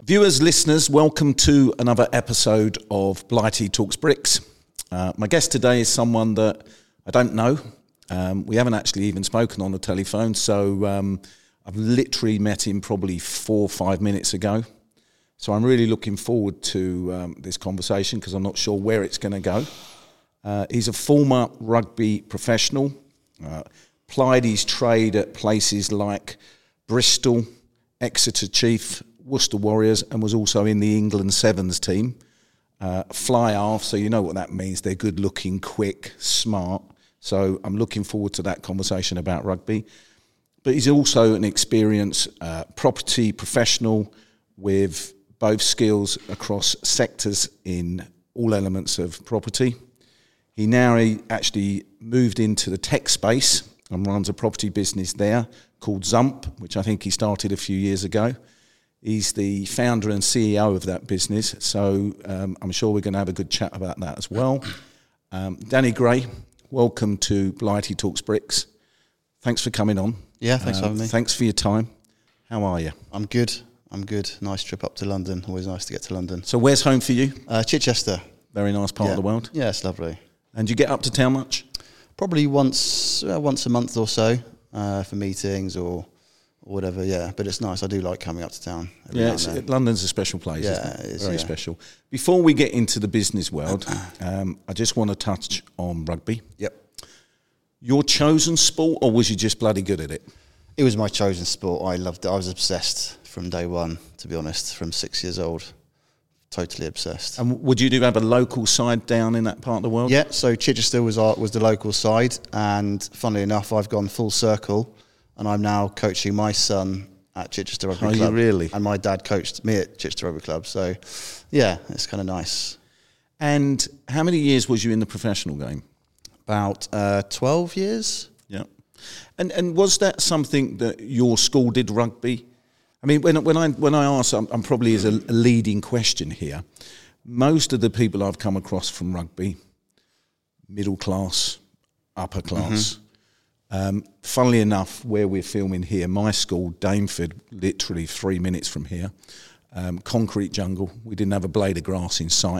Viewers, listeners, welcome to another episode of Blighty Talks Bricks. My guest today is someone that I don't know. We haven't actually even spoken on the telephone, so I've literally met him probably 4 or 5 minutes ago. So I'm really looking forward to this conversation because I'm not sure where it's going to go. He's a former rugby professional, plied his trade at places like Bristol, Exeter Chief, Worcester Warriors, and was also in the England Sevens team. Fly half, so you know what that means. They're good looking, quick, smart. So I'm looking forward to that conversation about rugby. But he's also an experienced property professional with both skills across sectors in all elements of property. He now actually moved into the tech space and runs a property business there called Zump, which I think he started a few years ago. He's the founder and CEO of that business, so I'm sure we're going to have a good chat about that as well. Danny Gray, welcome to Blighty Talks Bricks. Thanks for coming on. Yeah, thanks for having me. Thanks for your time. How are you? I'm good. Nice trip up to London. Always nice to get to London. So where's home for you? Chichester. Very nice part of the world. Yeah, it's lovely. And you get up to town much? Probably once a month or so for meetings or whatever, yeah. But it's nice. I do like coming up to town. London's a special place, yeah, isn't it? It's very special. Before we get into the business world, I just want to touch on rugby. Yep. Your chosen sport, or was you just bloody good at it? It was my chosen sport. I loved it. I was obsessed from day one, to be honest, from 6 years old. Totally obsessed. And would you have a local side down in that part of the world? Yeah, so Chichester was the local side, and funnily enough, I've gone full circle, and I'm now coaching my son at Chichester Rugby Club. Are you really? And my dad coached me at Chichester Rugby Club, so yeah, it's kind of nice. And how many years was you in the professional game? About 12 years. Yeah. And was that something that your school did rugby? I mean, when I ask, I'm probably as a leading question here. Most of the people I've come across from rugby, middle class, upper class. Funnily enough, where we're filming here, my school, Dainford, literally 3 minutes from here, concrete jungle. We didn't have a blade of grass in sight.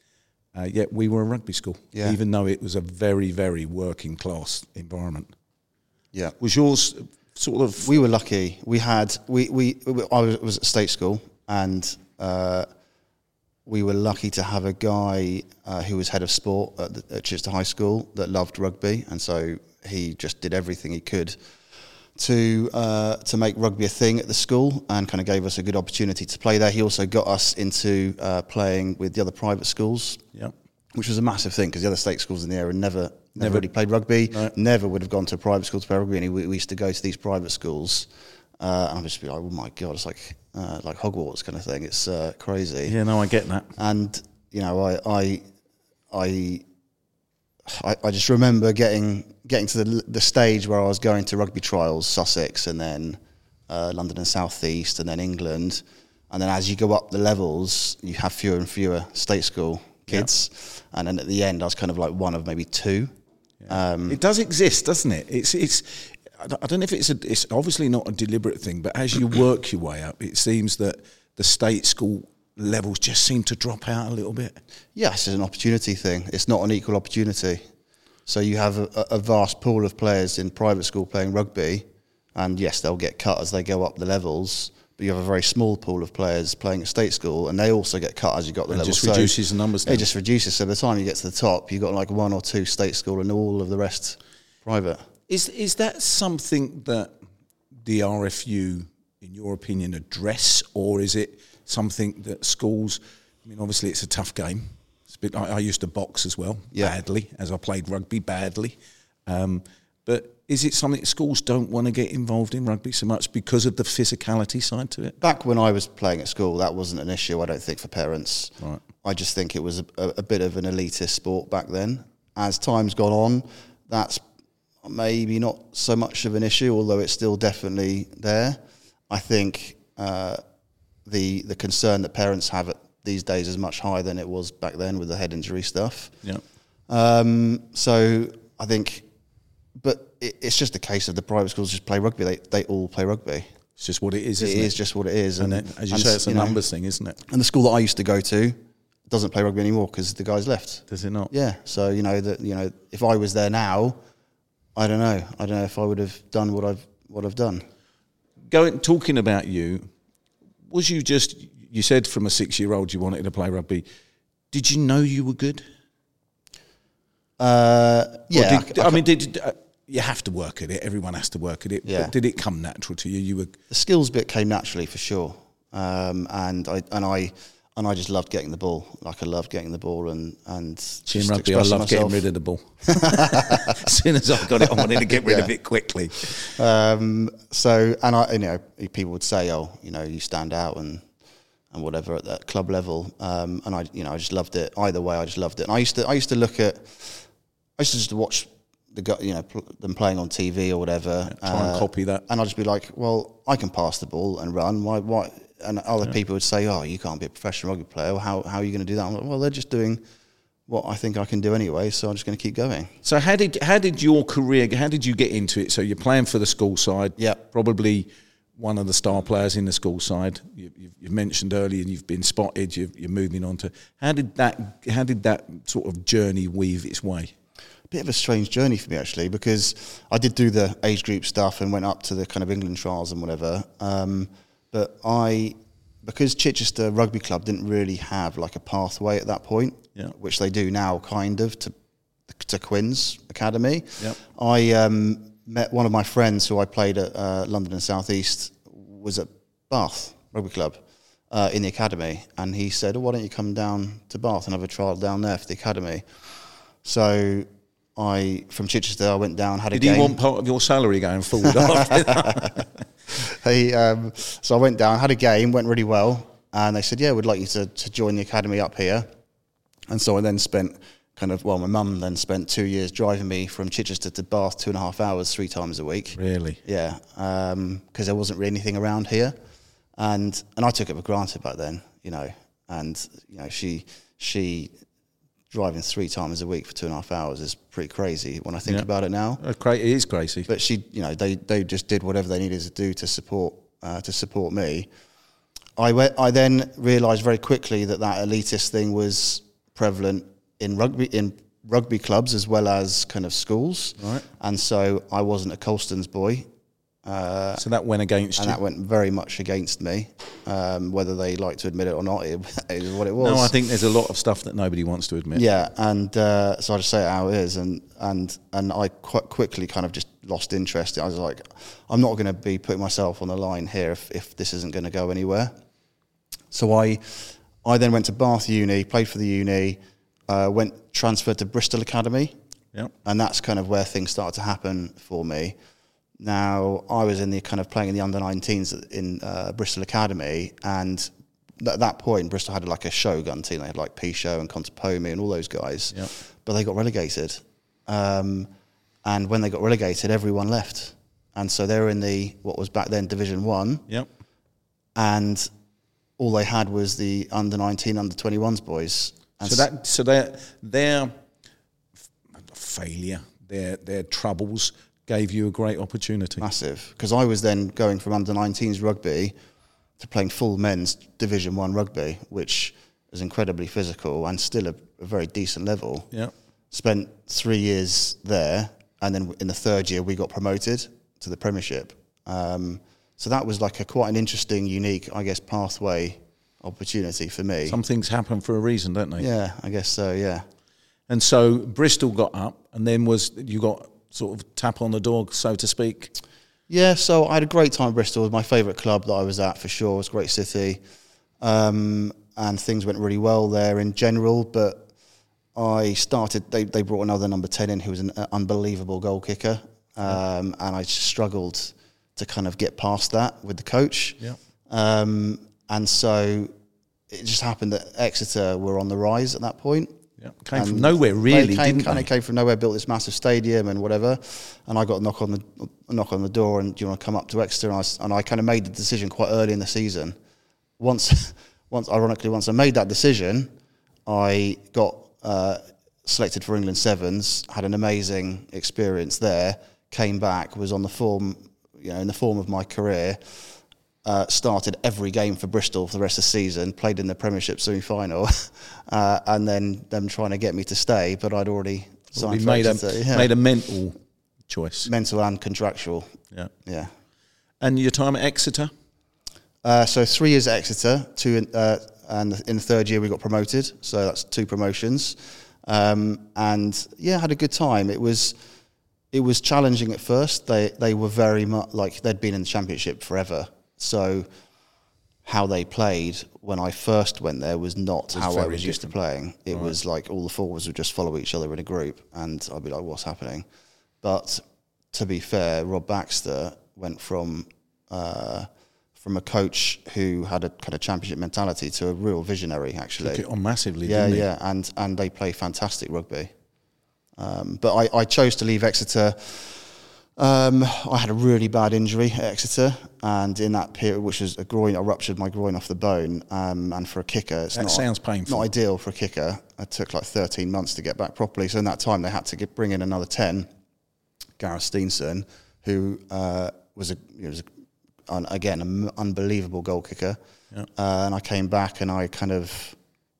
Yet we were a rugby school, even though it was a very, very working class environment. Yeah. Was yours sort of... We were lucky. I was at state school, and we were lucky to have a guy who was head of sport at Chichester High School that loved rugby, and so he just did everything he could to make rugby a thing at the school and kind of gave us a good opportunity to play there. He also got us into playing with the other private schools, which was a massive thing because the other state schools in the area never really played rugby, never would have gone to a private school to play rugby, and we used to go to these private schools and I'd just be like, oh my God, it's like Hogwarts kind of thing. It's crazy. Yeah, no, I get that. And, you know, I just remember getting to the stage where I was going to rugby trials, Sussex, and then London and South East, and then England. And then as you go up the levels, you have fewer and fewer state school kids. Yep. And then at the end, I was kind of like one of maybe two. Yeah. It does exist, doesn't it? It's. I don't know if it's obviously not a deliberate thing, but as you work your way up, it seems that the state school levels just seem to drop out a little bit. Yes, it's an opportunity thing. It's not an equal opportunity. So you have a vast pool of players in private school playing rugby, and yes, they'll get cut as they go up the levels, but you have a very small pool of players playing at state school, and they also get cut as you got the levels. It just reduces the numbers. It just reduces. So by the time you get to the top, you've got like one or two state school and all of the rest private. Is that something that the RFU, in your opinion, address, or is it something that schools... I mean, obviously it's a tough game. It's a bit, I used to box as well, badly, as I played rugby badly. But is it something that schools don't want to get involved in rugby so much because of the physicality side to it? Back when I was playing at school, that wasn't an issue, I don't think, for parents. Right. I just think it was a bit of an elitist sport back then. As time's gone on, that's maybe not so much of an issue, although it's still definitely there. I think the concern that parents have these days is much higher than it was back then with the head injury stuff. Yeah. So I think, but it's just a case of the private schools just play rugby. They all play rugby. It's just what it is, It isn't it? is just what it is. And then, as you say, it's a numbers thing, isn't it? And the school that I used to go to doesn't play rugby anymore because the guys left. Does it not? Yeah. So, if I was there now, I don't know. I don't know if I would have done what I've done. Talking about you, was you just, you said from a 6-year-old you wanted to play rugby. Did you know you were good? Yeah. You have to work at it. Everyone has to work at it. Yeah. But did it come natural to you? You were The skills bit came naturally for sure. And I just loved getting the ball. Like I loved getting the ball and in just rugby. I love getting rid of the ball. As soon as I got it, I wanted to get rid of it quickly. People would say, "Oh, you stand out and whatever at that club level." And I just loved it. Either way, I just loved it. And I used to just watch them playing on TV or whatever. Try and copy that. And I'd just be like, well, I can pass the ball and run. Why? And other people would say, oh, you can't be a professional rugby player. How are you going to do that? I'm like, well, they're just doing what I think I can do anyway, so I'm just going to keep going. So how did your career, how did you get into it? So you're playing for the school side. Yeah. Probably one of the star players in the school side. You've mentioned earlier you've been spotted, you're moving on to... How did that sort of journey weave its way? Bit of a strange journey for me actually, because I did do the age group stuff and went up to the kind of England trials and whatever. But because Chichester Rugby Club didn't really have like a pathway at that point, which they do now kind of to Quins Academy. Yep. I met one of my friends who I played at London and South East was at Bath Rugby Club in the academy, and he said, why don't you come down to Bath and have a trial down there for the academy? So from Chichester, I went down, had a game. Did you want part of your salary going forward after that? So I went down, had a game, went really well, and they said, yeah, we'd like you to join the academy up here. And so I then spent my mum then spent 2 years driving me from Chichester to Bath 2.5 hours 3 times a week. Really? Yeah, because there wasn't really anything around here. And I took it for granted back then, she driving 3 times a week for 2.5 hours is pretty crazy when I think about it now. It is crazy. But they just did whatever they needed to do to support me. I then realised very quickly that elitist thing was prevalent in rugby clubs as well as kind of schools. Right. And so I wasn't a Colston's boy. So that went against you? And that went very much against me. Whether they like to admit it or not, it is what it was. No, I think there's a lot of stuff that nobody wants to admit. Yeah, and so I just say it how it is. And I quite quickly kind of just lost interest. I was like, I'm not going to be putting myself on the line here if this isn't going to go anywhere. So I then went to Bath Uni, played for the uni, transferred to Bristol Academy. Yep. And that's kind of where things started to happen for me. Now, I was in the kind of playing in the under-19s in Bristol Academy, and at that point, Bristol had like a Shogun team. They had like Pichot and Contepomi and all those guys, but they got relegated. And when they got relegated, everyone left. And so they were in what was back then Division 1. Yep. And all they had was the under-19, under-21s boys. And so their failure, their troubles gave you a great opportunity. Massive. Because I was then going from under-19s rugby to playing full men's Division 1 rugby, which is incredibly physical and still a very decent level. Yeah. Spent 3 years there, and then in the third year we got promoted to the Premiership. So that was like quite an interesting, unique, I guess, pathway opportunity for me. Some things happen for a reason, don't they? Yeah, I guess so, yeah. And so Bristol got up, and then you got sort of tap on the door, so to speak? Yeah, so I had a great time at Bristol. It was my favourite club that I was at for sure. It was a great city. And things went really well there in general, but they brought another number 10 in who was an unbelievable goal kicker. And I struggled to kind of get past that with the coach. Yeah. And so it just happened that Exeter were on the rise at that point. Yeah. Came from nowhere, really, didn't they? Came from nowhere, built this massive stadium and whatever. And I got a knock on the door, and do you want to come up to Exeter? And I kind of made the decision quite early in the season. Once I made that decision, I got selected for England Sevens, had an amazing experience there, came back, was on the form, in the form of my career, started every game for Bristol for the rest of the season, played in the Premiership semi-final, and then them trying to get me to stay, but I'd already signed for Exeter. Made a mental choice. Mental and contractual. Yeah. Yeah. And your time at Exeter? So 3 years at Exeter, and in the third year we got promoted, so that's 2 promotions. And yeah, had a good time. It was challenging at first. They were very much like they'd been in the Championship forever. So how they played when I first went there was not how I was used to playing. It was like all the forwards would just follow each other in a group, and I'd be like, what's happening? But to be fair, Rob Baxter went from a coach who had a kind of Championship mentality to a real visionary, actually. Took it on massively, didn't he? Yeah, and they play fantastic rugby. But I chose to leave Exeter. I had a really bad injury at Exeter, and in that period, which was a groin, I ruptured my groin off the bone, and for a kicker, sounds painful. Not ideal for a kicker. It took like 13 months to get back properly. So in that time, they had to bring in another 10, Gareth Steenson, who was again an unbelievable goal kicker. Yeah. And I came back, and I kind of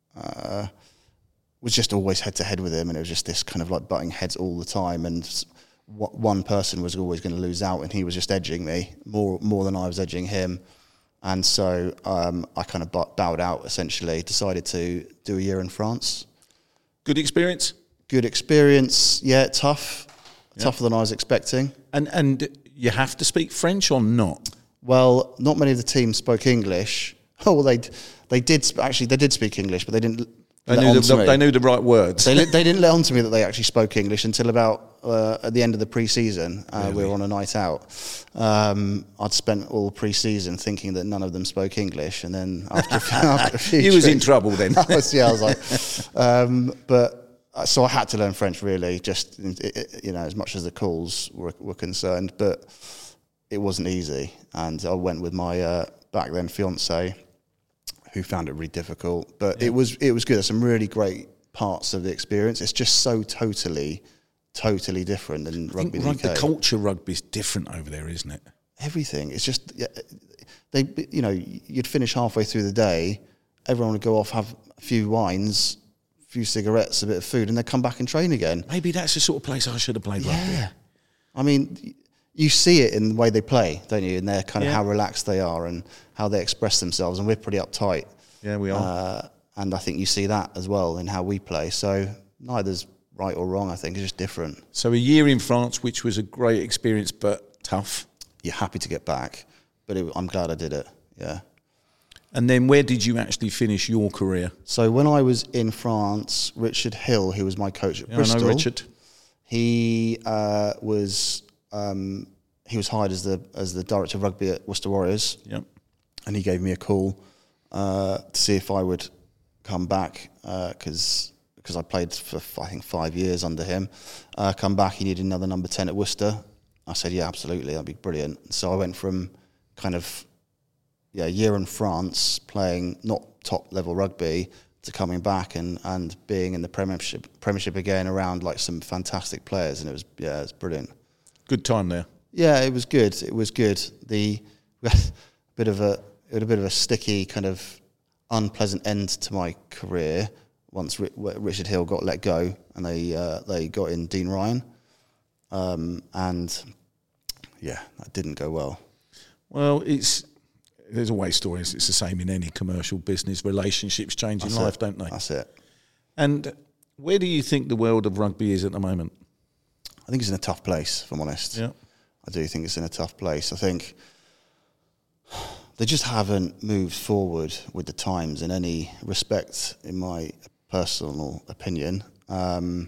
was just always head to head with him, and it was just this kind of like butting heads all the time, and one person was always going to lose out, and he was just edging me more than I was edging him. And so I kind of bowed out, essentially, decided to do a year in France. Good experience? Good experience, yeah, tough. Yeah. Tougher than I was expecting. And you have to speak French or not? Well, not many of the teams spoke English. Oh, well, they did speak English, but they didn't. They knew the right words. They didn't let on to me that they actually spoke English until about at the end of the pre-season. Really? We were on a night out. I'd spent all pre-season thinking that none of them spoke English, and then after a few you was in trouble then. I was like, so I had to learn French, really, just as much as the calls were concerned. But it wasn't easy, and I went with my back then fiance, who found it really difficult, but it was good. There's some really great parts of the experience. It's just so totally different than rugby in the UK. The culture rugby is different over there, isn't it? Everything. It's just you'd finish halfway through the day, everyone would go off, have a few wines, a few cigarettes, a bit of food, and they'd come back and train again. Maybe that's the sort of place I should have played rugby. Yeah, I mean, you see it in the way they play, don't you? In their kind of how relaxed they are and how they express themselves, and we're pretty uptight. Yeah, we are. And I think you see that as well in how we play. So neither's right or wrong, I think. It's just different. So a year in France, which was a great experience, but tough. You're happy to get back, but I'm glad I did it, yeah. And then where did you actually finish your career? So when I was in France, Richard Hill, who was my coach at Bristol. I know Richard. He was hired as the director of rugby at Worcester Warriors. Yep. And he gave me a call to see if I would come back because I played for I think 5 years under him. Come back, he needed another number 10 at Worcester. I said, yeah, absolutely, that'd be brilliant. So I went from kind of a year in France playing not top level rugby to coming back and being in the Premiership again around like some fantastic players, and it was brilliant. Good time there. Yeah, it was good. It was good. We had a bit of a sticky kind of unpleasant end to my career once Richard Hill got let go, and they got in Dean Ryan, and yeah, that didn't go well. Well, there's always stories. It's the same in any commercial business. Relationships change in life, don't they? That's it. And where do you think the world of rugby is at the moment? I think it's in a tough place, if I'm honest. Yeah. I do think it's in a tough place. I think they just haven't moved forward with the times in any respect, in my personal opinion. I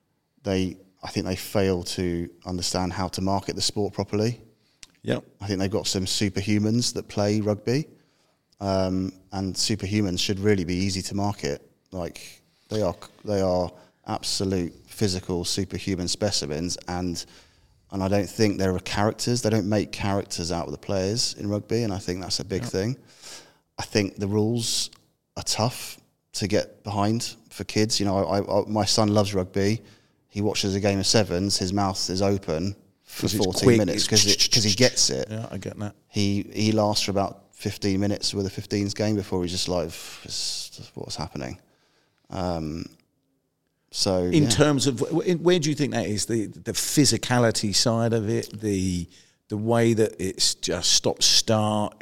think they fail to understand how to market the sport properly. Yep. I think they've got some superhumans that play rugby, and superhumans should really be easy to market. Like they are absolute physical superhuman specimens, and I don't think there are characters. They don't make characters out of the players in rugby, and I think that's a big thing. I think the rules are tough to get behind for kids. My son loves rugby. He watches a game of sevens. His mouth is open for 'Cause it's 14 quick, minutes because he gets it. Yeah, I get that. He lasts for about 15 minutes with a 15s game before he's just like, what's happening? So in terms of where do you think that is, the physicality side of it, the way that it's just stop start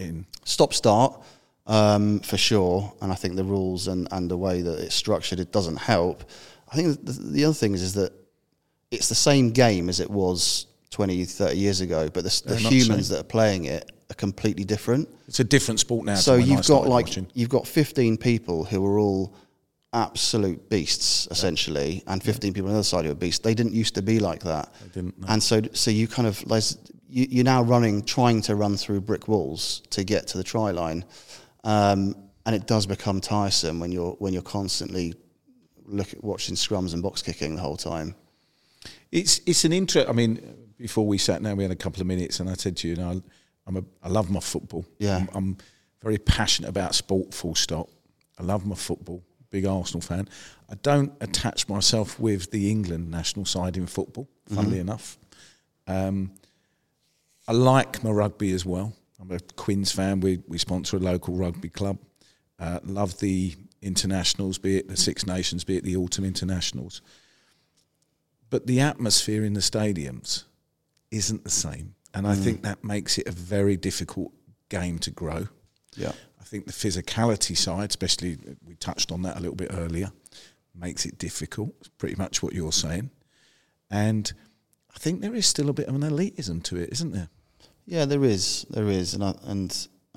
for sure, and I think the rules and the way that it's structured, it doesn't help. I think the other thing is that it's the same game as it was 20, 30 years ago, but the humans that are playing it are completely different. It's a different sport now. So you've got 15 people who are all absolute beasts, essentially, and 15 people on the other side who are beasts. They didn't used to be like that. They didn't. No. And so you kind of, you're now trying to run through brick walls to get to the try line. And it does become tiresome when you're constantly watching scrums and box kicking the whole time. It's an interest. I mean, before we sat down, we had a couple of minutes, and I said to you, I love my football. Yeah, I'm very passionate about sport. Full stop. I love my football. Big Arsenal fan. I don't attach myself with the England national side in football. Funnily enough, I like my rugby as well. I'm a Quins fan. We sponsor a local rugby club. Love the internationals, be it the Six Nations, be it the autumn internationals. But the atmosphere in the stadiums isn't the same. And I think that makes it a very difficult game to grow. Yeah. I think the physicality side, especially, we touched on that a little bit earlier, makes it difficult. It's pretty much what you're saying. And I think there is still a bit of an elitism to it, isn't there? Yeah, there is, and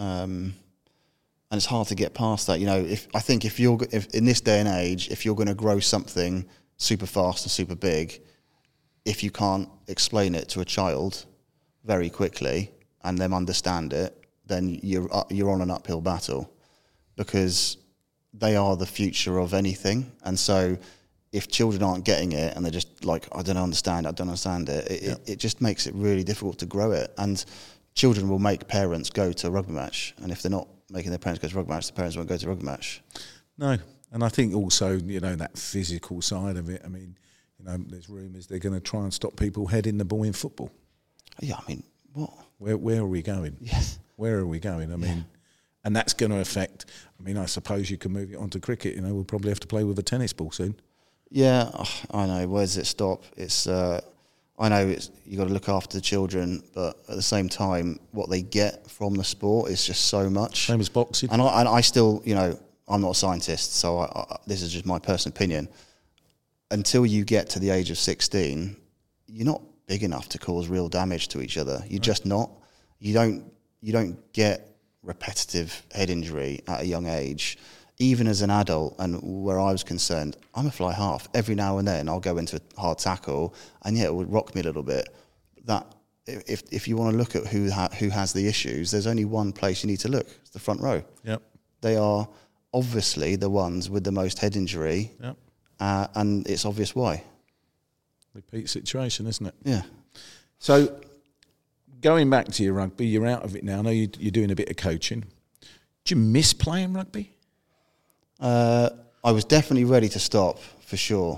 it's hard to get past that. You know, if in this day and age, if you're going to grow something super fast and super big, if you can't explain it to a child very quickly and them understand it, then you're on an uphill battle, because they are the future of anything. And so if children aren't getting it and they're just like, I don't understand it, it just makes it really difficult to grow it. And children will make parents go to a rugby match, and if they're not making their parents go to a rugby match, the parents won't go to a rugby match. No, and I think also, that physical side of it, I mean, there's rumours they're going to try and stop people heading the ball in football. Yeah, I mean, what? Where are we going? Yes. Where are we going? I mean, and that's going to affect, I suppose you can move it onto cricket. We'll probably have to play with a tennis ball soon. Yeah, I know. Where does it stop? It's I know you got to look after the children, but at the same time, what they get from the sport is just so much. Same as boxing. And I still, I'm not a scientist, so this is just my personal opinion. Until you get to the age of 16, you're not big enough to cause real damage to each other. You're just not. You don't get repetitive head injury at a young age. Even as an adult, and where I was concerned, I'm a fly half. Every now and then I'll go into a hard tackle, and it would rock me a little bit. That if you want to look at who has the issues, there's only one place you need to look. It's the front row. Yep. They are obviously the ones with the most head injury. Yep. And it's obvious why. Repeat situation, isn't it? Yeah. So, going back to your rugby, you're out of it now. I know you're doing a bit of coaching. Do you miss playing rugby? I was definitely ready to stop, for sure.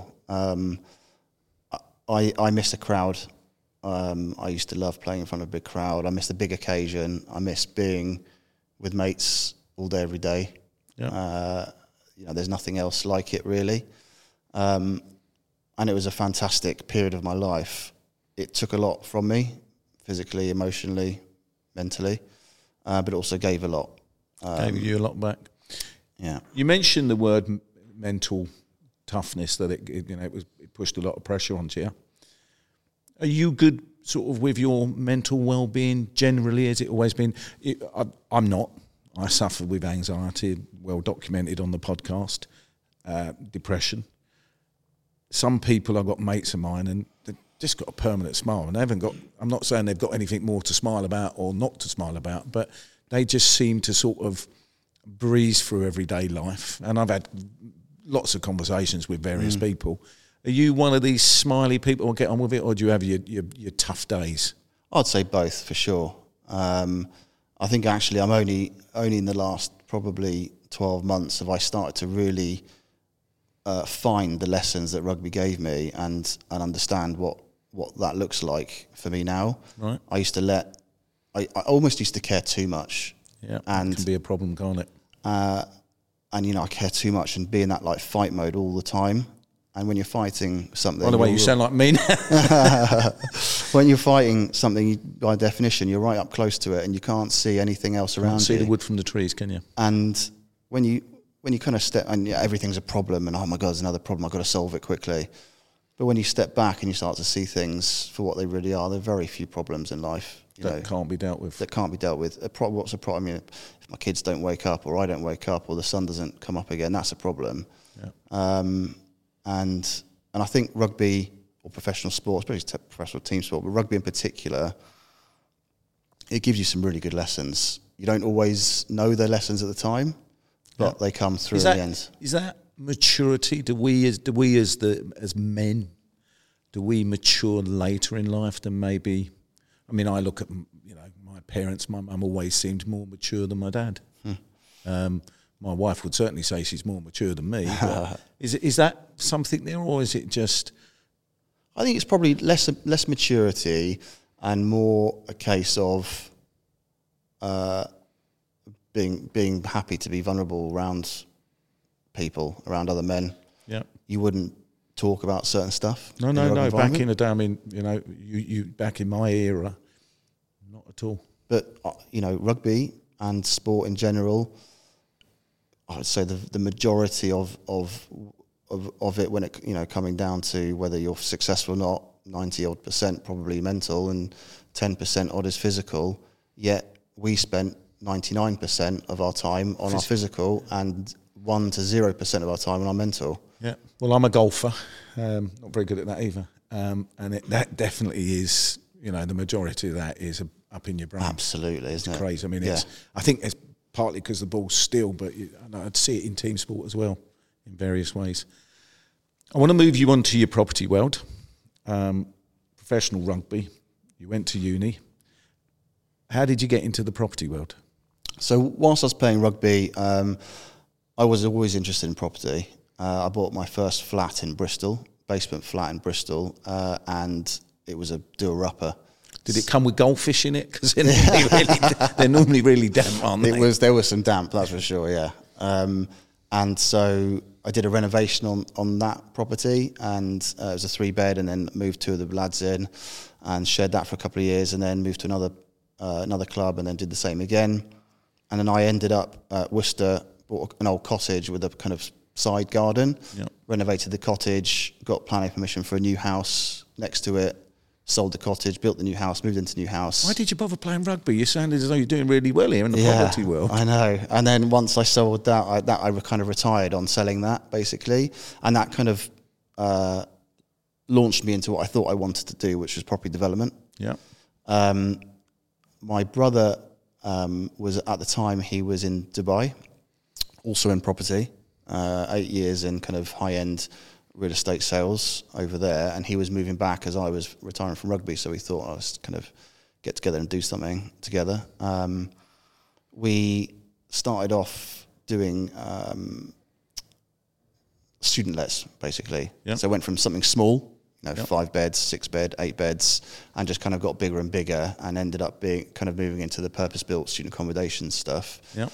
I miss a crowd. I used to love playing in front of a big crowd. I miss the big occasion. I miss being with mates all day, every day. Yeah. There's nothing else like it, really. And it was a fantastic period of my life. It took a lot from me, physically, emotionally, mentally, but it also gave a lot. Gave you a lot back. Yeah. You mentioned the word mental toughness, that it pushed a lot of pressure onto you. Are you good sort of with your mental well-being generally? Has it always been? I'm not. I suffer with anxiety, well documented on the podcast, depression. Some people, I've got mates of mine, and they've just got a permanent smile, and they haven't got, I'm not saying they've got anything more to smile about or not to smile about, but they just seem to sort of breeze through everyday life. And I've had lots of conversations with various people. Are you one of these smiley people who get on with it, or do you have your tough days? I'd say both, for sure. I think actually I'm only in the last probably 12 months have I started to really find the lessons that rugby gave me and understand what what that looks like for me now. Right. I almost used to care too much. Yeah, and it can be a problem, can't it? And I care too much and be in that like fight mode all the time. And when you're fighting something, By the way, you sound like me now. when you're fighting something, by definition, you're right up close to it, and you can't see anything else around you. See the wood from the trees, can you? And when you kind of step, and everything's a problem, and oh my God, there's another problem, I've got to solve it quickly. But when you step back and you start to see things for what they really are, there are very few problems in life that can't be dealt with. That can't be dealt with. What's a problem? I mean, if my kids don't wake up, or I don't wake up, or the sun doesn't come up again, that's a problem. Yeah. And I think rugby or professional sport, especially professional team sport, but rugby in particular, it gives you some really good lessons. You don't always know the lessons at the time, but they come through in the end. Is that maturity? Do we as men, do we mature later in life than maybe? I mean, I look at my parents. My mum always seemed more mature than my dad. My wife would certainly say she's more mature than me. But is that something there, or is it just? I think it's probably less maturity and more a case of being happy to be vulnerable around people, around other men. Yeah, you wouldn't talk about certain stuff. No. Back in the day, I mean, you back in my era, not at all. But rugby and sport in general, I would say the majority of it, when it coming down to whether you're successful or not, 90% probably mental and 10% odd is physical. Yet we spent 99% of our time on our physical and 1 to 0% of our time on our mental. Yeah. Well, I'm a golfer. Not very good at that either. And that definitely is. The majority of that is up in your brain. Absolutely, isn't it? Crazy. I mean, I think it's partly because the ball's still, but I'd see it in team sport as well, in various ways. I want to move you on to your property world. Professional rugby. You went to uni. How did you get into the property world? So whilst I was playing rugby, I was always interested in property. I bought my first flat in Bristol, basement flat in Bristol, and it was a doer-upper. Did it come with goldfish in it? Because they're normally really damp, aren't they? There was some damp, that's for sure, yeah. And so I did a renovation on that property, and it was a 3-bed, and then moved 2 of the lads in and shared that for a couple of years, and then moved to another club, and then did the same again. And then I ended up at Worcester, bought an old cottage with a kind of side garden, renovated the cottage, got planning permission for a new house next to it, sold the cottage, built the new house, moved into the new house. Why did you bother playing rugby? You sounded as though you're doing really well here in the property world. I know. And then once I sold that, I kind of retired on selling that, basically. And that kind of launched me into what I thought I wanted to do, which was property development. Yeah. My brother was, at the time, he was in Dubai, also in property, 8 years in kind of high-end real estate sales over there, and he was moving back as I was retiring from rugby, so we thought let's kind of get together and do something together. We started off doing student lets, basically. Yep. So it went from something small, 5 beds, 6 bed, 8 beds, and just kind of got bigger and bigger, and ended up being kind of moving into the purpose-built student accommodation stuff. Yep.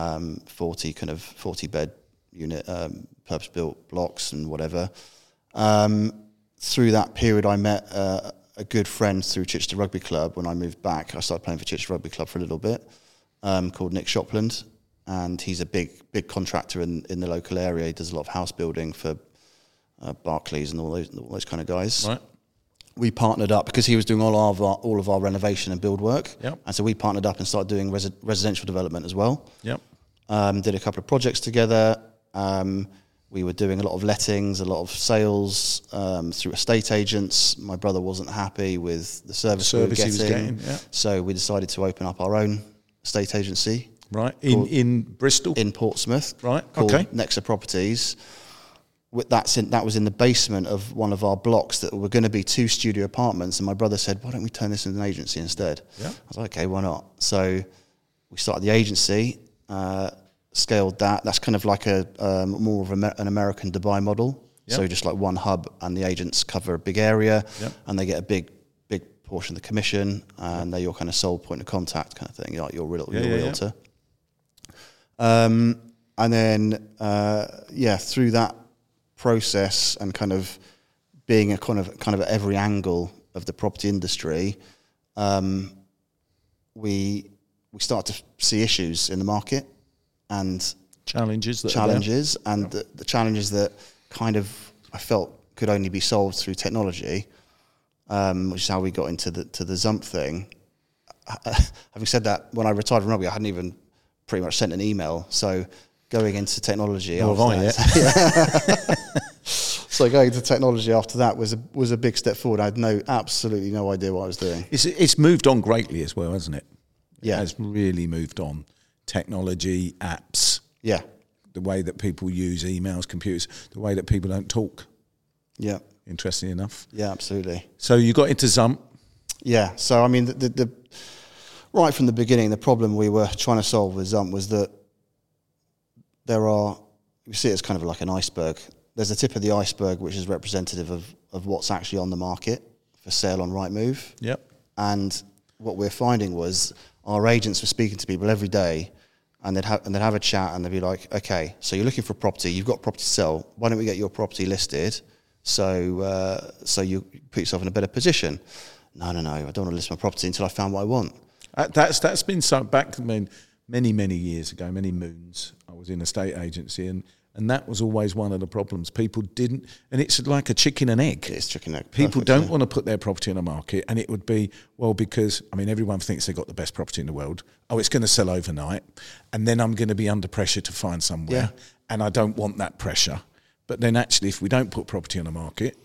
40 bed unit, purpose-built blocks and whatever. Through that period, I met a good friend through Chichester Rugby Club. When I moved back, I started playing for Chichester Rugby Club for a little bit, called Nick Shopland, and he's a big contractor in the local area. He does a lot of house building for Barclays and all those kind of guys. Right. We partnered up because he was doing all of our renovation and build work. Yep. And so we partnered up and started doing residential development as well. Yep. Did a couple of projects together. We were doing a lot of lettings, a lot of sales through estate agents. My brother wasn't happy with the service we were getting. He was getting, yeah. So we decided to open up our own estate agency. Right, in Bristol? In Portsmouth. Right, called okay. Nexa Properties. That was in the basement of one of our blocks that were going to be 2 studio apartments, and my brother said, why don't we turn this into an agency instead? Yeah. I was like, okay, why not? So we started the agency, scaled that. That's kind of like a more of an American Dubai model. Yep. So just like one hub, and the agents cover a big area, Yep. and they get a big portion of the commission, and they're your kind of sole point of contact kind of thing. You're like your realtor. And then through that process and kind of being a kind of at every angle of the property industry, we start to see issues in the market and challenges, the challenges that kind of I felt could only be solved through technology, which is how we got into the Zump thing. Having said that, when I retired from rugby, I hadn't even pretty much sent an email. So going into technology, So going to technology after that was a big step forward. I had absolutely no idea what I was doing. It's moved on greatly as well, hasn't it? Yeah, it has really moved on. Technology, apps. Yeah, the way that people use emails, computers, the way that people don't talk. Yeah, interesting enough. Yeah, absolutely. So you got into Zump. Yeah. So I mean, the right from the beginning, the problem we were trying to solve with Zump was that we see it as kind of like an iceberg. There's a tip of the iceberg which is representative of what's actually on the market for sale on Rightmove. Yep. And what we're finding was our agents were speaking to people every day, and they'd have a chat, and they'd be like, okay, so you're looking for property, you've got property to sell, why don't we get your property listed so you put yourself in a better position? No, I don't want to list my property until I found what I want. That's been so back many years ago, many moons. I was in a estate agency, and that was always one of the problems. People didn't, and it's like a chicken and egg. It's chicken and egg. People don't want to put their property on the market, and it would be, well, because, I mean, everyone thinks they've got the best property in the world. Oh, it's going to sell overnight, and then I'm going to be under pressure to find somewhere, and I don't want that pressure. But then actually, if we don't put property on the market,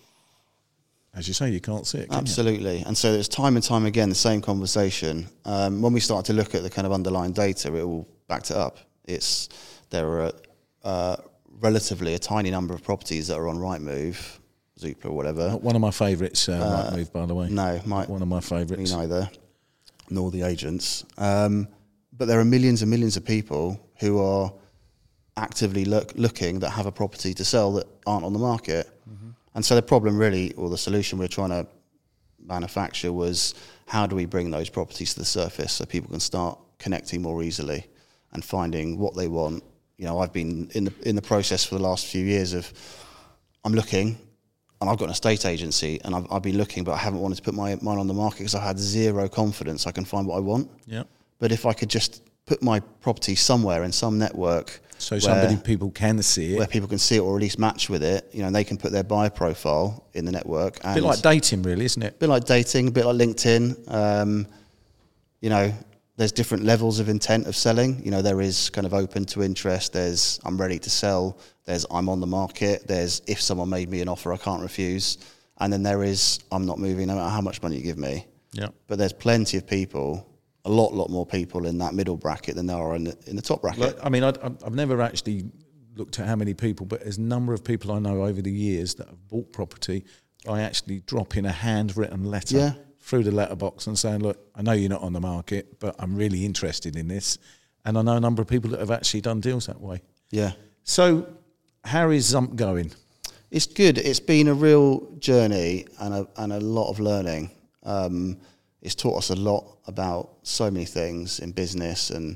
as you say, you can't see it, can Absolutely. You? And so it's time and time again the same conversation. When we start to look at the kind of underlying data, it all backed it up. There are relatively a tiny number of properties that are on Rightmove, Zoopla or whatever. Not one of my favourites, Rightmove, by the way. No, one of my favourites. Me neither, nor the agents. But there are millions and millions of people who are actively looking that have a property to sell that aren't on the market. Mm-hmm. And so the problem really, or the solution we're trying to manufacture was, how do we bring those properties to the surface so people can start connecting more easily and finding what they want. You know, I've been in the process for the last few years of, I'm looking, and I've got an estate agency, and I've been looking, but I haven't wanted to put mine on the market because I had zero confidence I can find what I want. Yeah. But if I could just put my property somewhere in some network, so people can see it, where people can see it or at least match with it, you know, and they can put their buyer profile in the network. And a bit like dating, really, isn't it? A bit like dating, a bit like LinkedIn. You know, there's different levels of intent of selling. You know, there is kind of open to interest. There's I'm ready to sell. There's I'm on the market. There's if someone made me an offer I can't refuse. And then there is I'm not moving no matter how much money you give me. Yeah. But there's plenty of people, a lot more people in that middle bracket than there are in the top bracket. Like, I mean, I've never actually looked at how many people, but there's a number of people I know over the years that have bought property. I actually drop in a handwritten letter through the letterbox and saying, look, I know you're not on the market, but I'm really interested in this. And I know a number of people that have actually done deals that way. Yeah. So how is Zump going? It's good. It's been a real journey and a lot of learning. It's taught us a lot about so many things in business and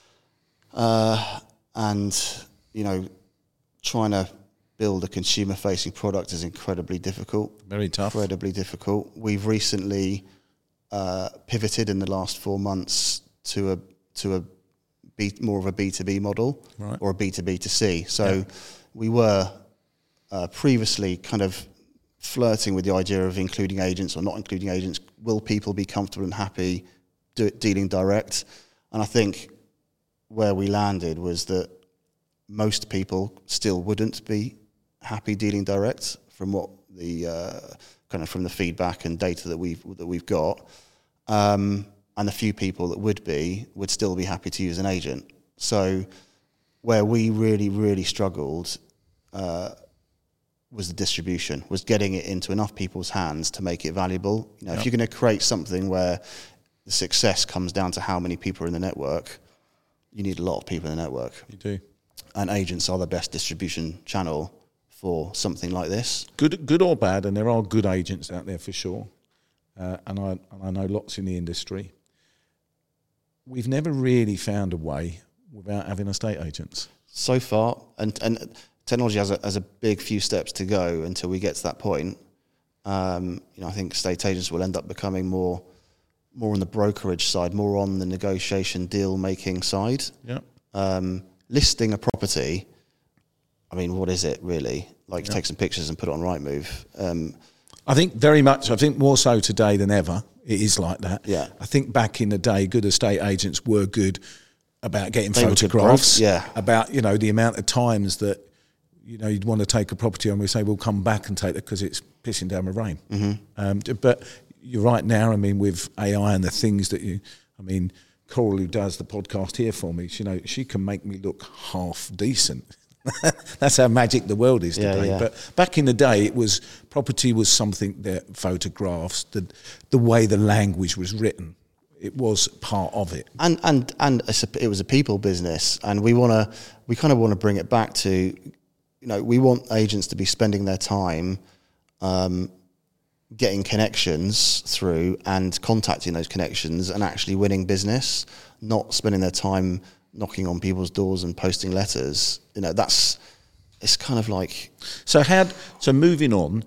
you know, trying to build a consumer-facing product is incredibly difficult. Very tough. Incredibly difficult. We've recently pivoted in the last 4 months to more of a B2B model, right, or a B2B to C. So we were previously kind of flirting with the idea of including agents or not including agents. Will people be comfortable and happy dealing direct? And I think where we landed was that most people still wouldn't be happy dealing direct from what the kind of from the feedback and data that we've got. And the few people that would still be happy to use an agent. So where we really struggled was the distribution, was getting it into enough people's hands to make it valuable. You know, if you're going to create something where the success comes down to how many people are in the network, you need a lot of people in the network. You do. And agents are the best distribution channel for something like this. Good or bad, and there are good agents out there for sure, and I know lots in the industry. We've never really found a way without having estate agents. So far, and technology has a big few steps to go until we get to that point. I think estate agents will end up becoming more on the brokerage side, more on the negotiation, deal-making side. Yeah. Listing a property, I mean, what is it really? Like, take some pictures and put it on Rightmove. I think very much. I think more so today than ever. It is like that. Yeah. I think back in the day, good estate agents were good about getting photographs. Yeah. About the amount of times that you'd want to take a property and we say we'll come back and take it because it's pissing down with rain. Mm-hmm. But you're right now. I mean, with AI and the things that Coral, who does the podcast here for me, she can make me look half decent. That's how magic the world is today. Yeah. But back in the day, property was something that photographs, the way the language was written, it was part of it. And it was a people business, and we kind of want to bring it back to, we want agents to be spending their time getting connections through and contacting those connections and actually winning business, not spending their time knocking on people's doors and posting letters. It's kind of like... So moving on,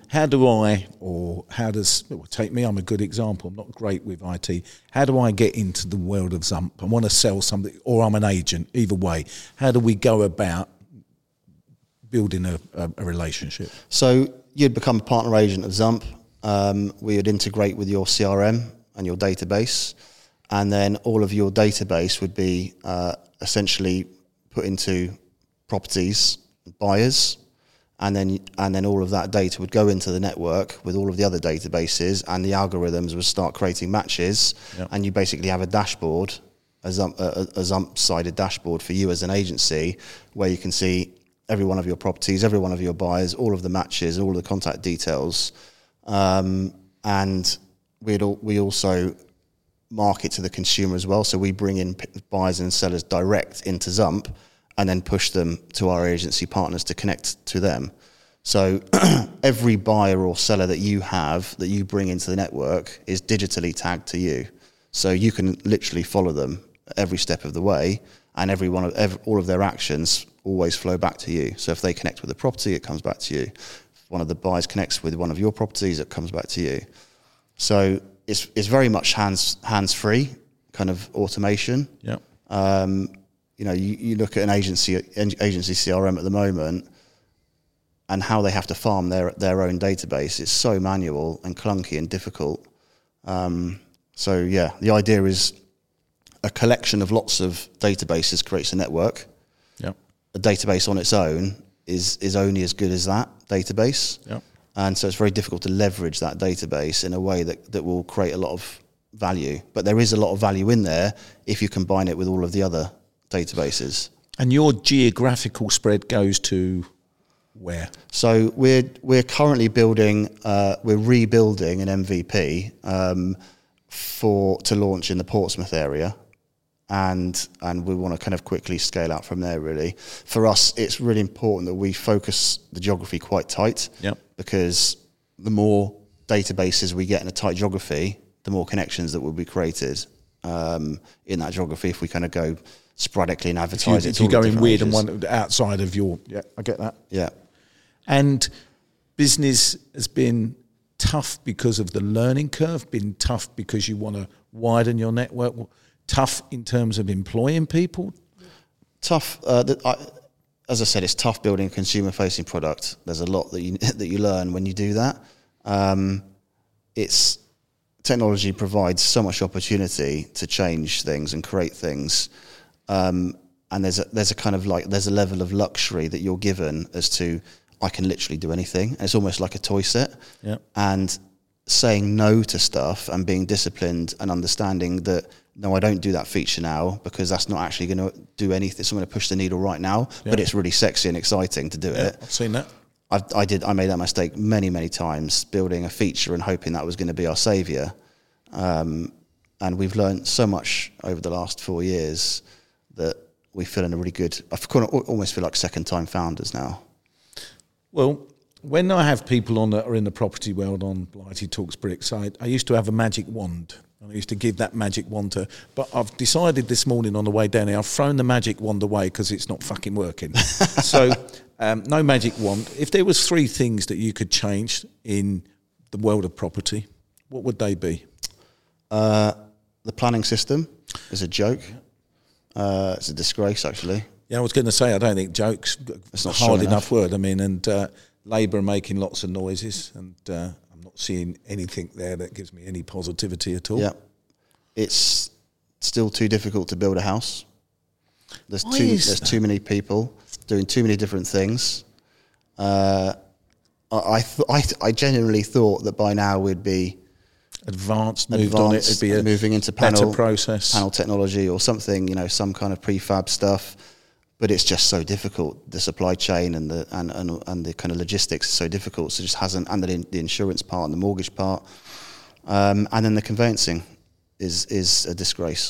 take me, I'm a good example, I'm not great with IT. How do I get into the world of Zump? I want to sell something, or I'm an agent, either way. How do we go about building a relationship? So you'd become a partner agent of Zump. We would integrate with your CRM and your database, and then all of your database would be essentially put into properties, buyers, and then all of that data would go into the network with all of the other databases, and the algorithms would start creating matches. Yep. And you basically have a dashboard, a Zump-sided dashboard for you as an agency, where you can see every one of your properties, every one of your buyers, all of the matches, all of the contact details, and we also market to the consumer as well. So we bring in buyers and sellers direct into Zump and then push them to our agency partners to connect to them. So every buyer or seller that you have, that you bring into the network, is digitally tagged to you. So you can literally follow them every step of the way, and all of their actions always flow back to you. So if they connect with the property, it comes back to you. If one of the buyers connects with one of your properties, it comes back to you. So it's very much hands-free kind of automation. Yeah. You look at an agency CRM at the moment, and how they have to farm their own database. It's so manual and clunky and difficult. The idea is a collection of lots of databases creates a network. Yeah. A database on its own is only as good as that database. Yeah. And so it's very difficult to leverage that database in a way that will create a lot of value. But there is a lot of value in there if you combine it with all of the other databases. And your geographical spread goes to where? So we're currently rebuilding an MVP to launch in the Portsmouth area. And we want to kind of quickly scale out from there, really. For us, it's really important that we focus the geography quite tight. Yep. Because the more databases we get in a tight geography, the more connections that will be created in that geography. If we kind of go sporadically and advertise if you're going weird and one outside of your... Yeah, I get that. Yeah. And business has been tough because of the learning curve, been tough because you want to widen your network, tough in terms of employing people? Tough. As I said, it's tough building a consumer-facing product. There's a lot that you learn when you do that. Technology provides so much opportunity to change things and create things, and there's a level of luxury that you're given as to, I can literally do anything. And it's almost like a toy set. Yeah. And saying no to stuff and being disciplined and understanding that, no, I don't do that feature now because that's not actually going to do anything. It's not going to push the needle right now, but it's really sexy and exciting to do it. I've seen that. I made that mistake many, many times, building a feature and hoping that was going to be our saviour. And we've learned so much over the last 4 years that we feel in a really good... I almost feel like second-time founders now. Well, when I have people on that are in the property world on Blighty Talks Bricks, I used to have a magic wand. And I used to give that magic wand to... But I've decided this morning on the way down here, I've thrown the magic wand away because it's not fucking working. So, no magic wand. If there was 3 things that you could change in the world of property, what would they be? The planning system is a joke. It's a disgrace, actually. Yeah, I was going to say, I don't think joke's It's not a hard strong enough word. I mean, and Labour are making lots of noises, and I'm not seeing anything there that gives me any positivity at all. Yeah. It's still too difficult to build a house. There's too many people doing too many different things. I genuinely thought that by now we'd be moved on it. It'd be a moving into better process, panel technology or something, some kind of prefab stuff. But it's just so difficult. The supply chain and the kind of logistics is so difficult. So it just hasn't, and the insurance part and the mortgage part, and then the conveyancing is a disgrace.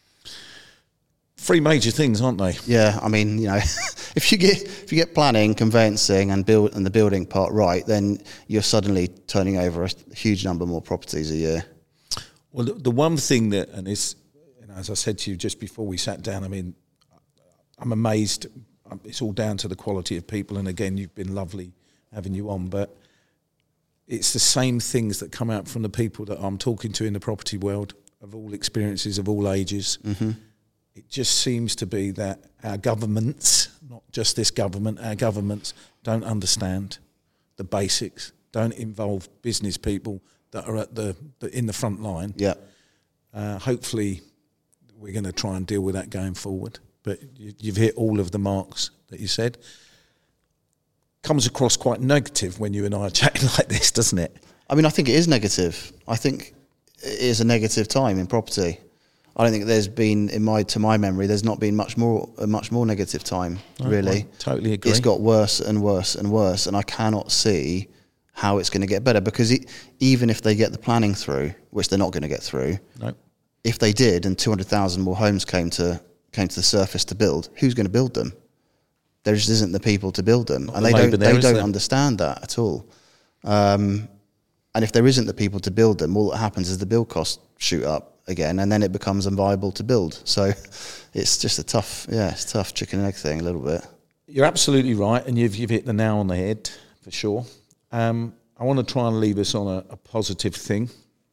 3 major things, aren't they? Yeah, I mean, if you get planning, conveyancing, and the building part right, then you're suddenly turning over a huge number more properties a year. Well, the one thing that, and it's, as I said to you just before we sat down, I mean, I'm amazed. It's all down to the quality of people, and again, you've been lovely having you on, but it's the same things that come out from the people that I'm talking to in the property world, of all experiences, of all ages. Mm-hmm. It just seems to be that our governments, not just this government, our governments don't understand the basics, don't involve business people that are at in the front line. Yeah. Hopefully, we're going to try and deal with that going forward. But you've hit all of the marks that you said. Comes across quite negative when you and I are chatting like this, doesn't it? I mean, I think it is negative. I think it is a negative time in property. I don't think there's been, to my memory, there's not been much more negative time, really. I totally agree. It's got worse and worse and worse, and I cannot see how it's going to get better, because even if they get the planning through, which they're not going to get through, no. If they did and 200,000 more homes came to the surface to build, who's going to build them? There just isn't the people to build them, and they don't understand that at all. And if there isn't the people to build them, all that happens is the build costs shoot up again, and then it becomes unviable to build. So it's just a tough chicken and egg thing a little bit. You're absolutely right, and you've hit the nail on the head for sure. I want to try and leave us on a positive thing.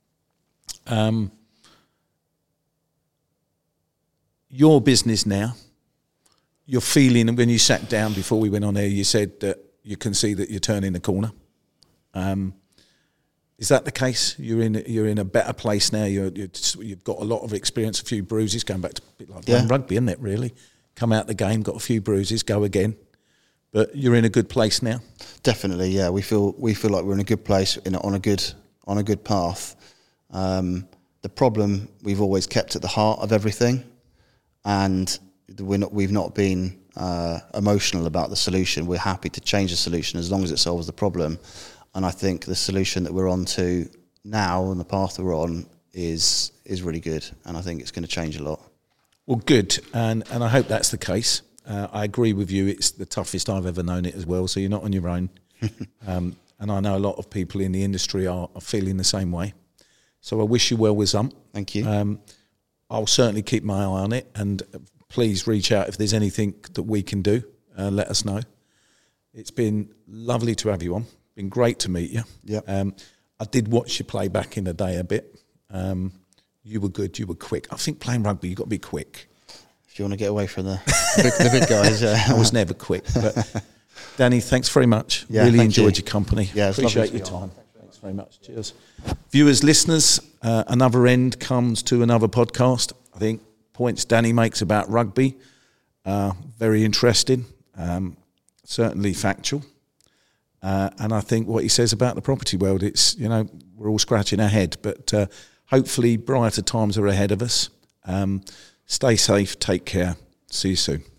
Your business now, you're feeling, when you sat down before we went on air, you said that you can see that you're turning the corner. Is that the case? You're in a better place now. You've got a lot of experience, a few bruises, going back to a bit like playing rugby, isn't it? Really, come out the game, got a few bruises, go again, but you're in a good place now. Definitely, yeah. We feel like we're in a good place, on a good path. The problem we've always kept at the heart of everything, and we've not been emotional about the solution. We're happy to change the solution as long as it solves the problem. And I think the solution that we're on to now and the path we're on is really good. And I think it's going to change a lot. Well, good. And I hope that's the case. I agree with you. It's the toughest I've ever known it as well. So you're not on your own. And I know a lot of people in the industry are feeling the same way. So I wish you well with Zump. Thank you. I'll certainly keep my eye on it. And please reach out if there's anything that we can do. Let us know. It's been lovely to have you on. Been great to meet you. Yep. I did watch you play back in the day a bit. You were good. You were quick. I think playing rugby, you've got to be quick. If you want to get away from the big guys. I was never quick. But Danny, thanks very much. Yeah, really enjoyed your company. Yeah, appreciate your time. Thanks very much. Cheers. Viewers, listeners, another end comes to another podcast. I think points Danny makes about rugby, very interesting, certainly factual. And I think what he says about the property world, it's, we're all scratching our head, but hopefully brighter times are ahead of us. Stay safe, take care. See you soon.